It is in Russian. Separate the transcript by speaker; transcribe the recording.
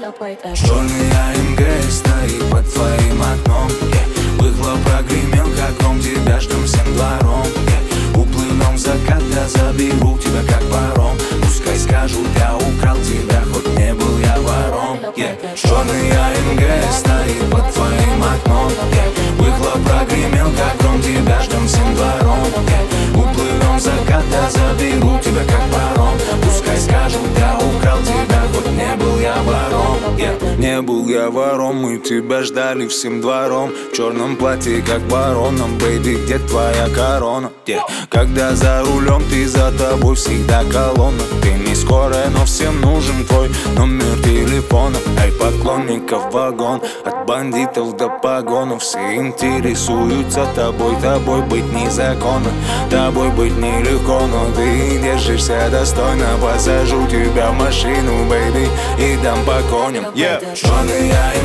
Speaker 1: Черный АМГ стоит под твоим окном, выхлоп прогремел, как гром. Тебя ждем всем двором, уплывем в закат, я заберу тебя как паром. Пускай скажут, я украл тебя, хоть не был я вором. Черный АМГ стоит под твоим окном, выхлоп прогремел, как гром. Тебя ждем всем двором, уплывем в закат, я заберу тебя как паром. Пускай скажут, я украл тебя, хоть не был я вором. Не был я вором, мы тебя ждали всем двором. В черном платье, как вороном, бэйби, где твоя корона? Когда за рулем, ты за тобой всегда колонна. Ты не скорая, но всем нужен твой номер телефона. Эй, поклонников вагон, от бандитов до погонов. Все интересуются тобой, тобой быть незаконно. Тобой быть нелегко, но ты держишься достойно. Посажу тебя в машину, бэйби, и дам по коням. Черный